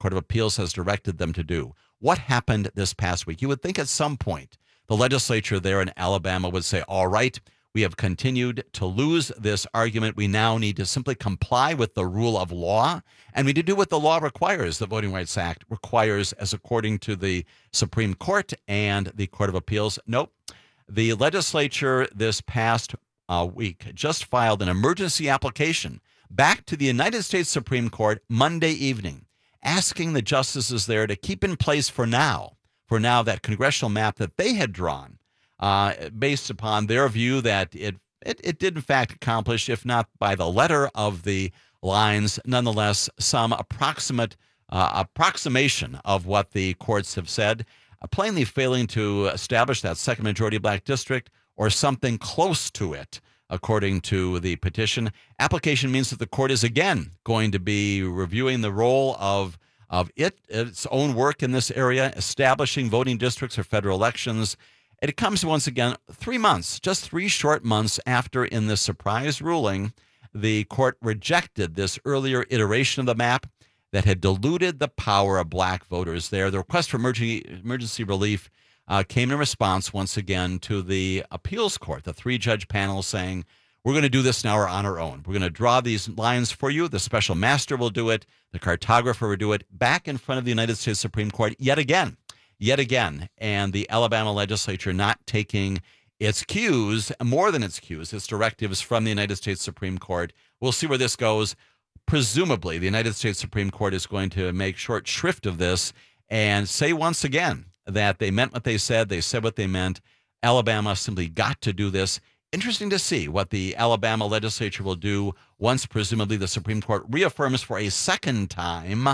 Court of Appeals has directed them to do. What happened this past week? You would think at some point the legislature there in Alabama would say, all right, we have continued to lose this argument. We now need to simply comply with the rule of law, and we need to do what the law requires, the Voting Rights Act requires, as according to the Supreme Court and the Court of Appeals. Nope. The legislature this past uh, week just filed an emergency application back to the United States Supreme Court Monday evening, asking the justices there to keep in place for now, for now, that congressional map that they had drawn, uh, based upon their view that it, it it did in fact accomplish, if not by the letter of the lines, nonetheless some approximate uh, approximation of what the courts have said, uh, plainly failing to establish that second majority black district or something close to it. According to the petition, application means that the court is again going to be reviewing the role of of it, its own work in this area, establishing voting districts for federal elections. And it comes once again three months, just three short months after, in this surprise ruling, the court rejected this earlier iteration of the map that had diluted the power of black voters there. The request for emergency, emergency relief uh, came in response once again to the appeals court, the three-judge panel saying, we're going to do this now on our own. We're going to draw these lines for you. The special master will do it. The cartographer will do it back in front of the United States Supreme Court yet again, yet again. And the Alabama legislature not taking its cues, more than its cues, its directives from the United States Supreme Court. We'll see where this goes. Presumably, the United States Supreme Court is going to make short shrift of this and say once again that they meant what they said. They said what they meant. Alabama simply got to do this. Interesting to see what the Alabama legislature will do once, presumably, the Supreme Court reaffirms for a second time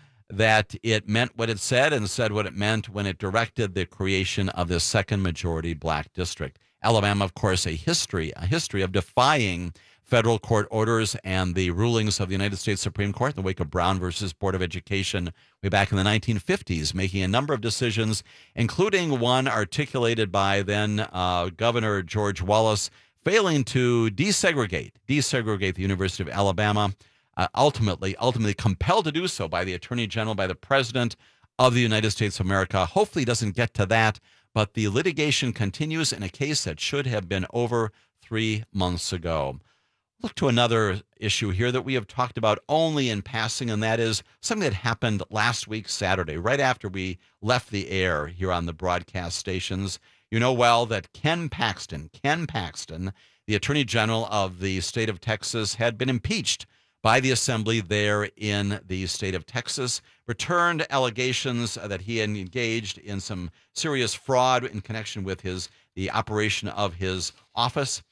that it meant what it said and said what it meant when it directed the creation of this second majority black district. Alabama, of course, a history, a history of defying federal court orders and the rulings of the United States Supreme Court in the wake of Brown versus Board of Education way back in the nineteen fifties, making a number of decisions, including one articulated by then uh, Governor George Wallace, failing to desegregate, desegregate the University of Alabama, uh, ultimately, ultimately compelled to do so by the Attorney General, by the President of the United States of America. Hopefully it doesn't get to that, but the litigation continues in a case that should have been over three months ago. Look to another issue here that we have talked about only in passing, and that is something that happened last week, Saturday, right after we left the air here on the broadcast stations. You know well that Ken Paxton, Ken Paxton, the Attorney General of the state of Texas, had been impeached by the Assembly there in the state of Texas, returned allegations that he had engaged in some serious fraud in connection with his the operation of his office.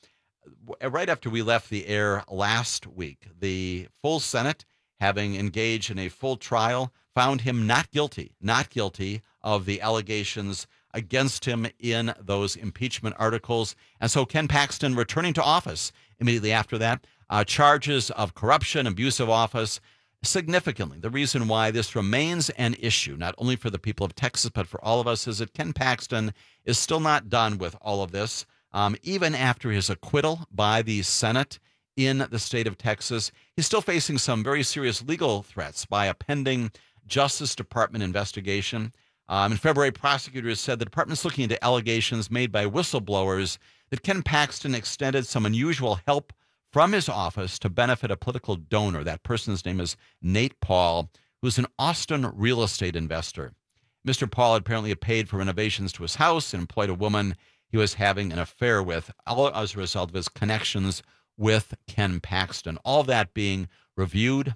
Right after we left the air last week, the full Senate, having engaged in a full trial, found him not guilty, not guilty of the allegations against him in those impeachment articles. And so Ken Paxton returning to office immediately after that, uh, charges of corruption, abuse of office, significantly. The reason why this remains an issue, not only for the people of Texas, but for all of us, is that Ken Paxton is still not done with all of this. Um, even after his acquittal by the Senate in the state of Texas, he's still facing some very serious legal threats by a pending Justice Department investigation. Um, in February, prosecutors said the department's looking into allegations made by whistleblowers that Ken Paxton extended some unusual help from his office to benefit a political donor. That person's name is Nate Paul, who's an Austin real estate investor. Mister Paul had apparently paid for renovations to his house and employed a woman he was having an affair with, all as a result of his connections with Ken Paxton. All that being reviewed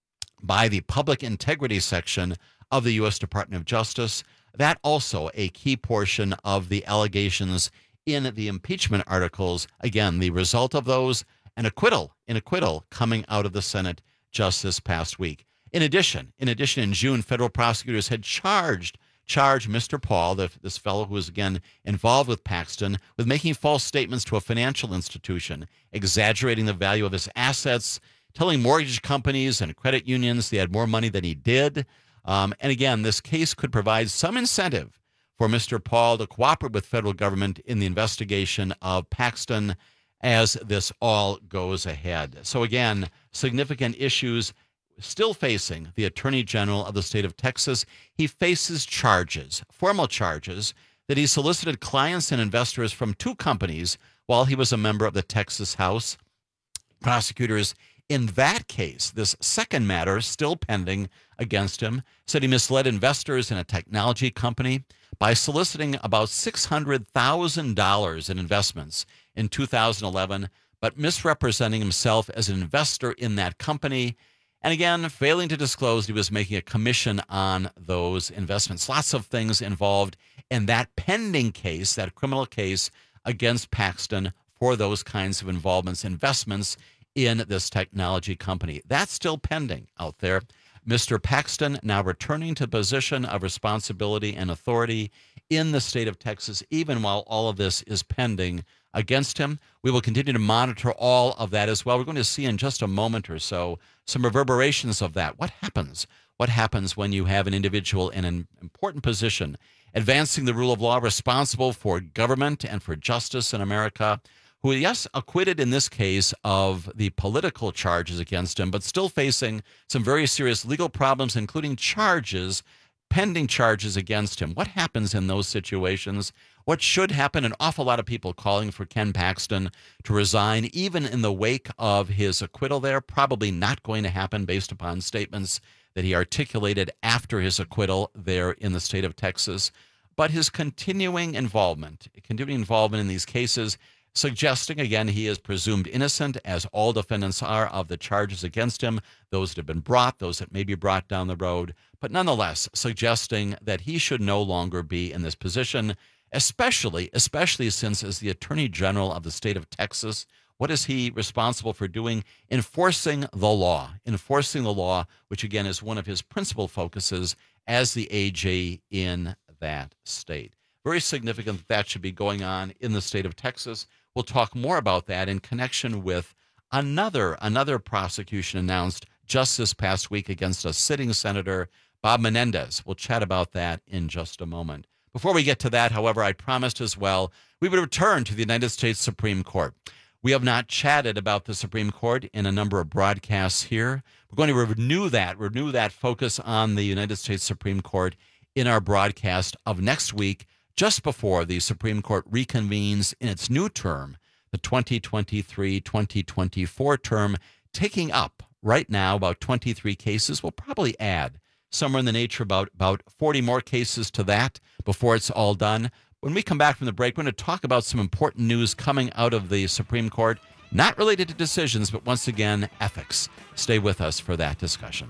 by the Public Integrity section of the U S Department of Justice. That also a key portion of the allegations in the impeachment articles. Again, the result of those, an acquittal, an acquittal coming out of the Senate just this past week. In addition, in addition, in June, federal prosecutors had charged charged Mister Paul, the, this fellow who was, again, involved with Paxton, with making false statements to a financial institution, exaggerating the value of his assets, telling mortgage companies and credit unions they had more money than he did. Um, and again, this case could provide some incentive for Mister Paul to cooperate with federal government in the investigation of Paxton as this all goes ahead. So again, significant issues still facing the Attorney General of the state of Texas. He faces charges, formal charges, that he solicited clients and investors from two companies while he was a member of the Texas House. Prosecutors in that case, this second matter still pending against him, said he misled investors in a technology company by soliciting about six hundred thousand dollars in investments in two thousand eleven, but misrepresenting himself as an investor in that company. And again, failing to disclose he was making a commission on those investments. Lots of things involved in that pending case, that criminal case against Paxton for those kinds of involvements, investments in this technology company. That's still pending out there. Mister Paxton now returning to a position of responsibility and authority in the state of Texas, even while all of this is pending against him. We will continue to monitor all of that as well. We're going to see in just a moment or so some reverberations of that. What happens? What happens when you have an individual in an important position, advancing the rule of law, responsible for government and for justice in America, who, yes, acquitted in this case of the political charges against him, but still facing some very serious legal problems, including charges, pending charges against him. What happens in those situations? What should happen? An awful lot of people calling for Ken Paxton to resign, even in the wake of his acquittal there. Probably not going to happen based upon statements that he articulated after his acquittal there in the state of Texas. But his continuing involvement, continuing involvement in these cases, suggesting, again, he is presumed innocent, as all defendants are, of the charges against him, those that have been brought, those that may be brought down the road, but nonetheless suggesting that he should no longer be in this position, especially, especially since as the Attorney General of the state of Texas, what is he responsible for doing? Enforcing the law, enforcing the law, which again is one of his principal focuses as the A G in that state. Very significant that that should be going on in the state of Texas. We'll talk more about that in connection with another another prosecution announced just this past week against a sitting senator, Bob Menendez. We'll chat about that in just a moment. Before we get to that, however, I promised as well we would return to the United States Supreme Court. We have not chatted about the Supreme Court in a number of broadcasts here. We're going to renew that, renew that focus on the United States Supreme Court in our broadcast of next week, just before the Supreme Court reconvenes in its new term, the twenty twenty-three twenty twenty-four term, taking up right now about twenty-three cases. We'll probably add somewhere in the nature of about, about forty more cases to that before it's all done. When we come back from the break, we're going to talk about some important news coming out of the Supreme Court, not related to decisions, but once again, ethics. Stay with us for that discussion.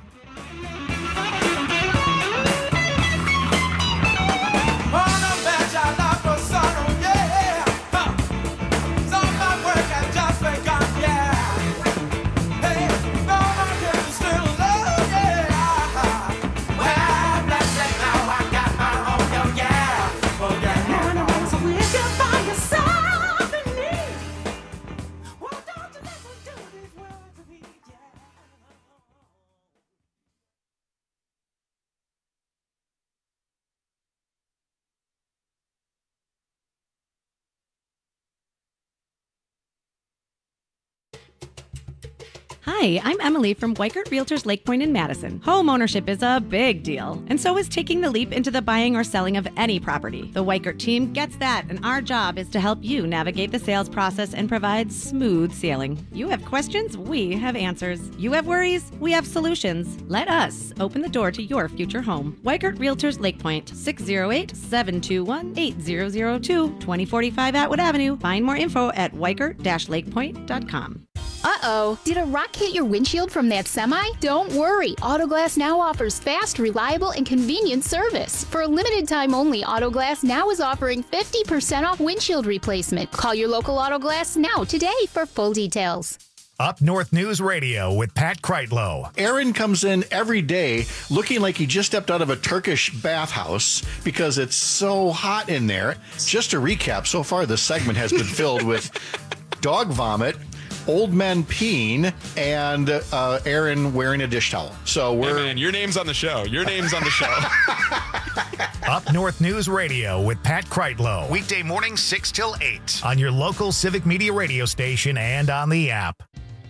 Hi, I'm Emily from Weikert Realtors Lake Point in Madison. Home ownership is a big deal, and so is taking the leap into the buying or selling of any property. The Weikert team gets that, and our job is to help you navigate the sales process and provide smooth sailing. You have questions, we have answers. You have worries, we have solutions. Let us open the door to your future home. Weikert Realtors Lake Point, six oh eight, seven two one, eight zero zero two, twenty forty-five Atwood Avenue. Find more info at weikert dash lake point dot com. Uh-oh. Did a rock hit your windshield from that semi? Don't worry. Autoglass Now offers fast, reliable, and convenient service. For a limited time only, Autoglass Now is offering fifty percent off windshield replacement. Call your local Autoglass Now today for full details. Up North News Radio with Pat Kreitlow. Aaron comes in every day looking like he just stepped out of a Turkish bathhouse because it's so hot in there. Just to recap, so far this segment has been filled with dog vomit, old men peeing, and uh, Aaron wearing a dish towel. So we're... Hey man, your name's on the show. Your name's on the show. Up North News Radio with Pat Kreitlow. Weekday mornings six till eight on your local Civic Media radio station and on the app.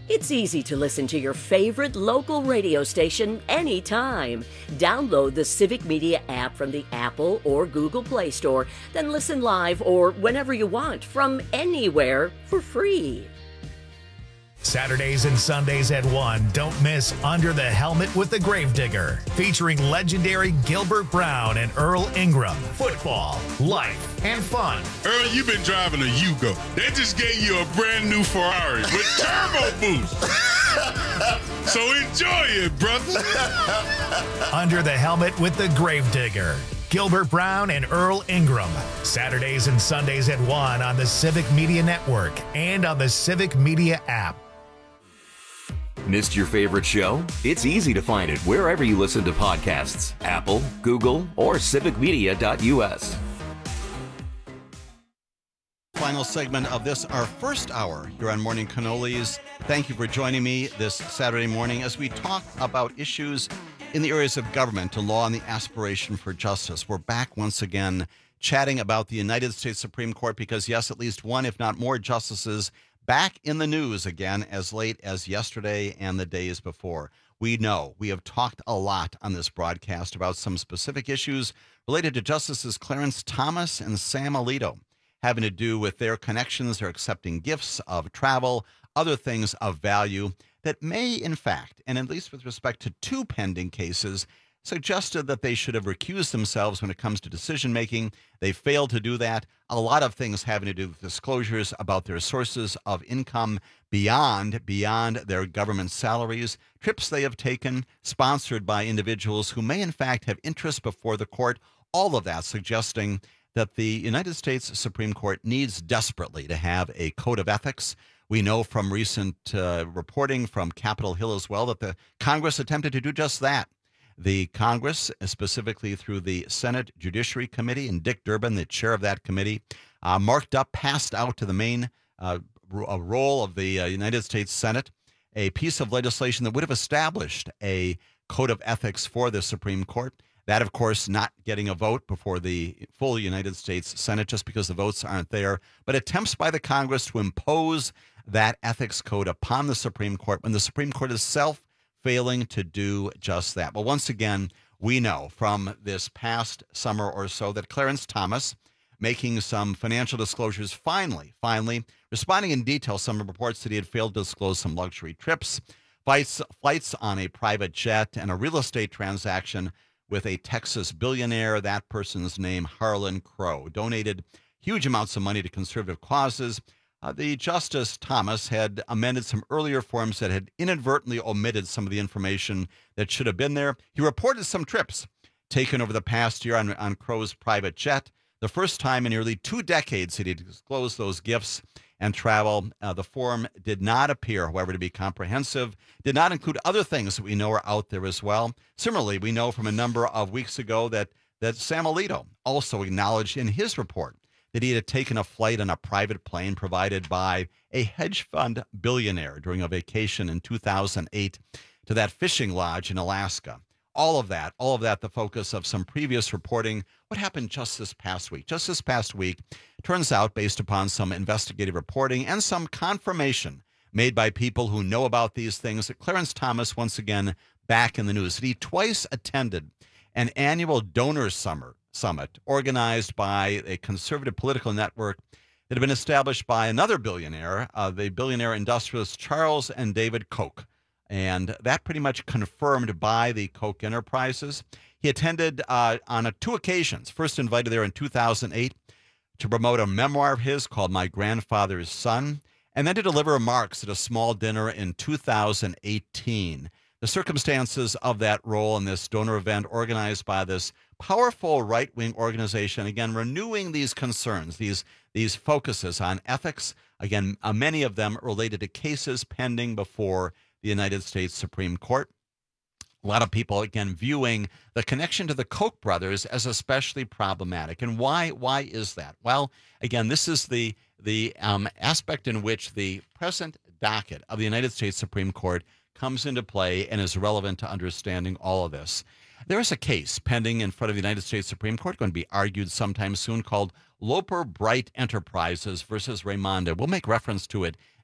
It's easy to listen to your favorite local radio station anytime. Download the Civic Media app from the Apple or Google Play Store, then listen live or whenever you want from anywhere for free. Saturdays and Sundays at one, don't miss Under the Helmet with the Gravedigger, featuring legendary Gilbert Brown and Earl Ingram. Football, life, and fun. Earl, you've been driving a Yugo. They just gave you a brand new Ferrari with turbo boost. So enjoy it, brother. Under the Helmet with the Gravedigger. Gilbert Brown and Earl Ingram. Saturdays and Sundays at one on the Civic Media Network and on the Civic Media app. Missed your favorite show? It's easy to find it wherever you listen to podcasts. Apple, Google, or civic media dot u s. Final segment of this, our first hour here on Morning Cannolis. Thank you for joining me this Saturday morning as we talk about issues in the areas of government and law and the aspiration for justice. We're back once again chatting about the United States Supreme Court because, yes, at least one, if not more, justices back in the news again as late as yesterday and the days before. We know we have talked a lot on this broadcast about some specific issues related to Justices Clarence Thomas and Sam Alito, having to do with their connections, their accepting gifts of travel, other things of value that may, in fact, and at least with respect to two pending cases, suggested that they should have recused themselves when it comes to decision-making. They failed to do that. A lot of things having to do with disclosures about their sources of income beyond, beyond their government salaries, trips they have taken, sponsored by individuals who may, in fact, have interest before the court. All of that suggesting that the United States Supreme Court needs desperately to have a code of ethics. We know from recent uh, reporting from Capitol Hill as well that the Congress attempted to do just that. The Congress, specifically through the Senate Judiciary Committee, and Dick Durbin, the chair of that committee, uh, marked up, passed out to the main uh, r- role of the uh, United States Senate a piece of legislation that would have established a code of ethics for the Supreme Court. That, of course, not getting a vote before the full United States Senate just because the votes aren't there, but attempts by the Congress to impose that ethics code upon the Supreme Court when the Supreme Court itself failing to do just that. Well, once again, we know from this past summer or so that Clarence Thomas, making some financial disclosures, finally, finally, responding in detail some reports that he had failed to disclose some luxury trips, flights, flights on a private jet, and a real estate transaction with a Texas billionaire, that person's name, Harlan Crow, donated huge amounts of money to conservative causes. Uh, the Justice Thomas had amended some earlier forms that had inadvertently omitted some of the information that should have been there. He reported some trips taken over the past year on, on Crow's private jet. The first time in nearly two decades that he disclosed those gifts and travel. Uh, the form did not appear, however, to be comprehensive, did not include other things that we know are out there as well. Similarly, we know from a number of weeks ago that, that Sam Alito also acknowledged in his report that he had taken a flight on a private plane provided by a hedge fund billionaire during a vacation in two thousand eight to that fishing lodge in Alaska. All of that, all of that, the focus of some previous reporting. What happened just this past week? Just this past week, turns out, based upon some investigative reporting and some confirmation made by people who know about these things, that Clarence Thomas, once again, back in the news. That he twice attended an annual donor summer summit organized by a conservative political network that had been established by another billionaire, uh, the billionaire industrialist Charles and David Koch. And that pretty much confirmed by the Koch enterprises. He attended uh, on a, two occasions, first invited there in two thousand eight to promote a memoir of his called My Grandfather's Son, and then to deliver remarks at a small dinner in two thousand eighteen. The circumstances of that role in this donor event organized by this powerful right-wing organization, again, renewing these concerns, these, these focuses on ethics, again, uh, many of them related to cases pending before the United States Supreme Court. A lot of people, again, viewing the connection to the Koch brothers as especially problematic. And why why is that? Well, again, this is the, the um, aspect in which the present docket of the United States Supreme Court comes into play and is relevant to understanding all of this. There is a case pending in front of the United States Supreme Court, going to be argued sometime soon, called Loper Bright Enterprises versus Raimondo. We'll make reference to it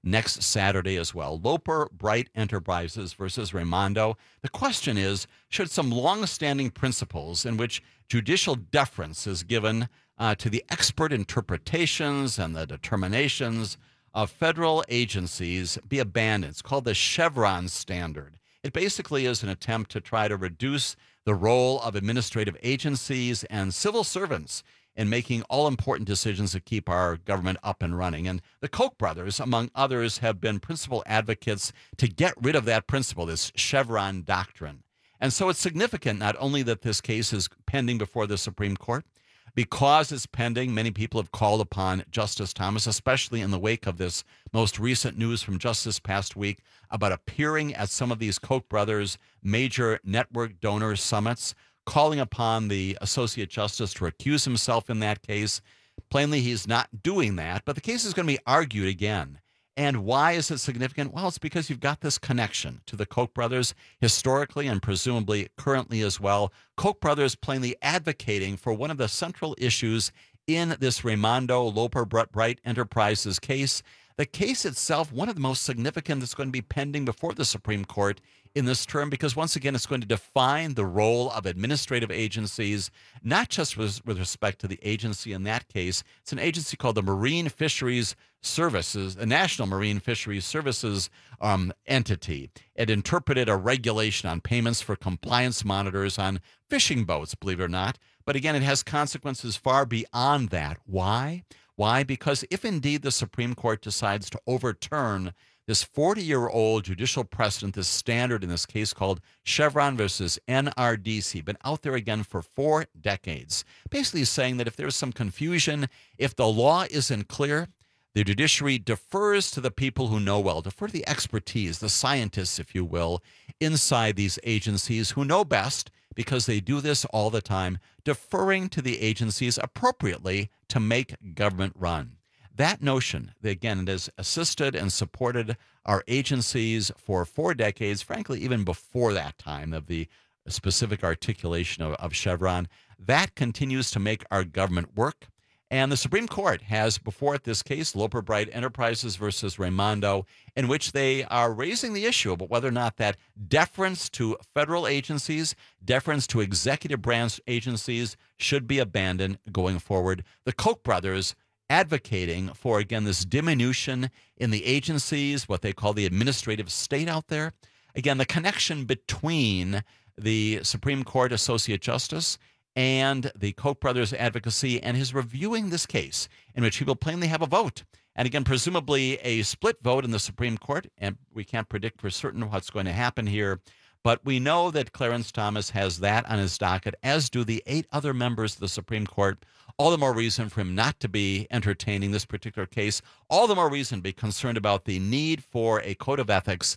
next Saturday as well. Loper Bright Enterprises versus Raimondo. The question is, should some long-standing principles in which judicial deference is given uh, to the expert interpretations and the determinations of federal agencies be abandoned? It's called the Chevron standard. It basically is an attempt to try to reduce the role of administrative agencies and civil servants in making all important decisions to keep our government up and running. And the Koch brothers, among others, have been principal advocates to get rid of that principle, this Chevron doctrine. And so it's significant not only that this case is pending before the Supreme Court, because it's pending, many people have called upon Justice Thomas, especially in the wake of this most recent news from just this past week about appearing at some of these Koch brothers' major network donor summits, calling upon the Associate Justice to recuse himself in that case. Plainly, he's not doing that, but the case is going to be argued again. And why is it significant? Well, it's because you've got this connection to the Koch brothers historically and presumably currently as well. Koch brothers plainly advocating for one of the central issues in this Raimondo Loper Bright Enterprises case. The case itself, one of the most significant that's going to be pending before the Supreme Court in this term, because once again, it's going to define the role of administrative agencies, not just with, with respect to the agency in that case. It's an agency called the Marine Fisheries Services, the National Marine Fisheries Services um, entity. It interpreted a regulation on payments for compliance monitors on fishing boats, believe it or not. But again, it has consequences far beyond that. Why? Why? Because if indeed the Supreme Court decides to overturn this forty-year-old judicial precedent, this standard in this case called Chevron versus N R D C, been out there again for four decades, basically saying that if there's some confusion, if the law isn't clear, the judiciary defers to the people who know well, defer to the expertise, the scientists, if you will, inside these agencies who know best, because they do this all the time, deferring to the agencies appropriately to make government run. That notion, again, it has assisted and supported our agencies for four decades, frankly, even before that time of the specific articulation of, of Chevron. That continues to make our government work. And the Supreme Court has before it this case, Loper Bright Enterprises versus Raimondo, in which they are raising the issue about whether or not that deference to federal agencies, deference to executive branch agencies should be abandoned going forward. The Koch brothers advocating for, again, this diminution in the agencies, what they call the administrative state out there. Again, the connection between the Supreme Court Associate Justice and the Koch brothers' advocacy, and his reviewing this case in which he will plainly have a vote. And again, presumably a split vote in the Supreme Court, and we can't predict for certain what's going to happen here. But we know that Clarence Thomas has that on his docket, as do the eight other members of the Supreme Court. All the more reason for him not to be entertaining this particular case. All the more reason to be concerned about the need for a code of ethics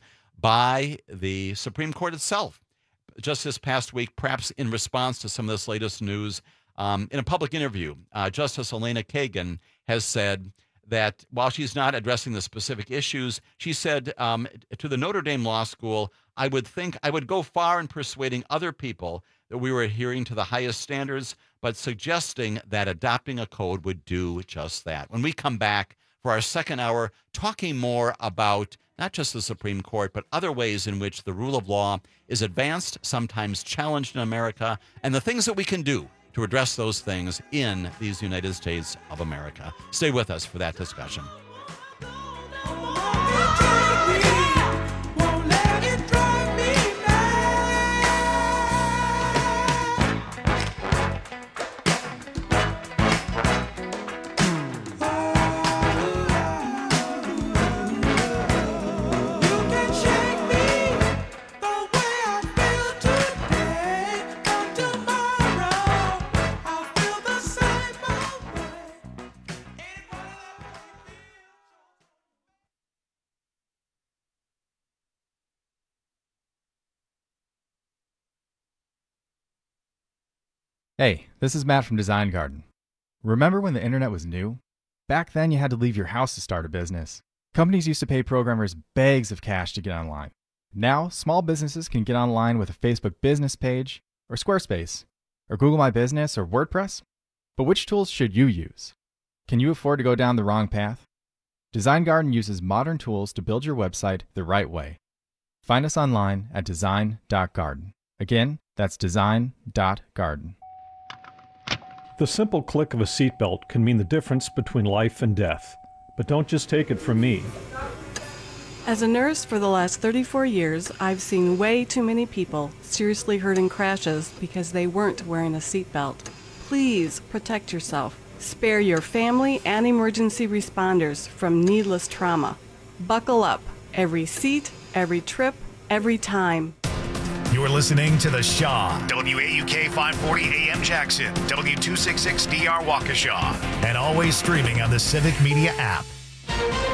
by the Supreme Court itself. Just this past week, perhaps in response to some of this latest news, um, in a public interview, uh, Justice Elena Kagan has said that while she's not addressing the specific issues, she said um, to the Notre Dame Law School, I would think I would go far in persuading other people that we were adhering to the highest standards, but suggesting that adopting a code would do just that. When we come back for our second hour, talking more about not just the Supreme Court, but other ways in which the rule of law is advanced, sometimes challenged in America, and the things that we can do to address those things in these United States of America. Stay with us for that discussion. Hey, this is Matt from Design Garden. Remember when the internet was new? Back then you had to leave your house to start a business. Companies used to pay programmers bags of cash to get online. Now, small businesses can get online with a Facebook business page, or Squarespace, or Google My Business, or WordPress. But which tools should you use? Can you afford to go down the wrong path? Design Garden uses modern tools to build your website the right way. Find us online at design dot garden. Again, that's design dot garden. The simple click of a seatbelt can mean the difference between life and death. But don't just take it from me. As a nurse for the last thirty-four years, I've seen way too many people seriously hurt in crashes because they weren't wearing a seatbelt. Please protect yourself. Spare your family and emergency responders from needless trauma. Buckle up. Every seat, every trip, every time. You're listening to The Shaw, W A U K five forty A M Jackson, W two sixty-six D R Waukesha, and always streaming on the Civic Media app.